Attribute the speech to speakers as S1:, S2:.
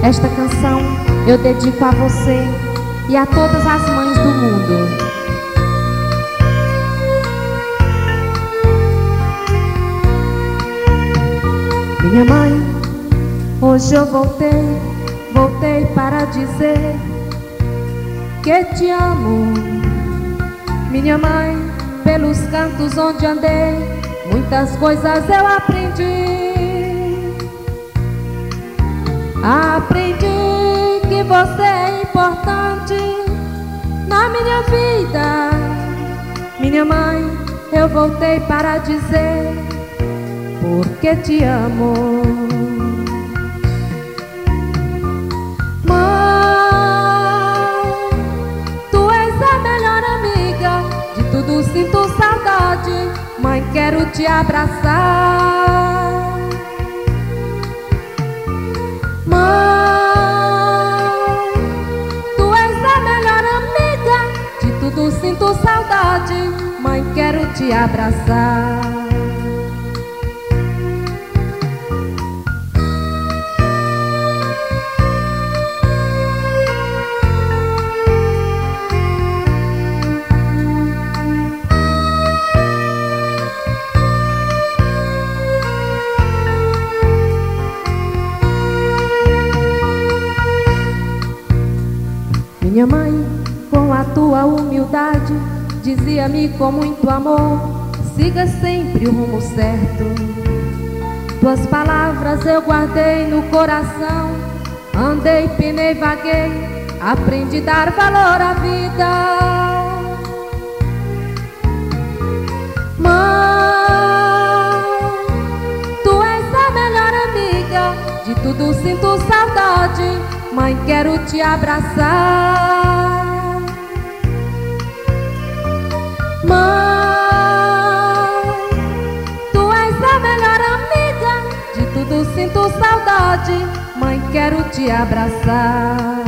S1: Esta canção eu dedico a você e a todas as mães do mundo. Minha mãe, hoje eu voltei para dizer que te amo. Minha mãe, pelos cantos onde andei, muitas coisas eu aprendi. Aprendi que você é importante na minha vida. Minha mãe, eu voltei para dizer porque te amo. Mãe, tu és a melhor amiga, de tudo sinto saudade. Mãe, quero te abraçar. Sinto saudade, mãe, quero te abraçar. Minha mãe, com a tua humildade, dizia-me com muito amor: siga sempre o rumo certo. Tuas palavras eu guardei no coração. Andei, penei, vaguei, aprendi a dar valor à vida. Mãe, tu és a melhor amiga, de tudo sinto saudade. Mãe, quero te abraçar. Mãe, tu és a melhor amiga, de tudo sinto saudade. Mãe, quero te abraçar.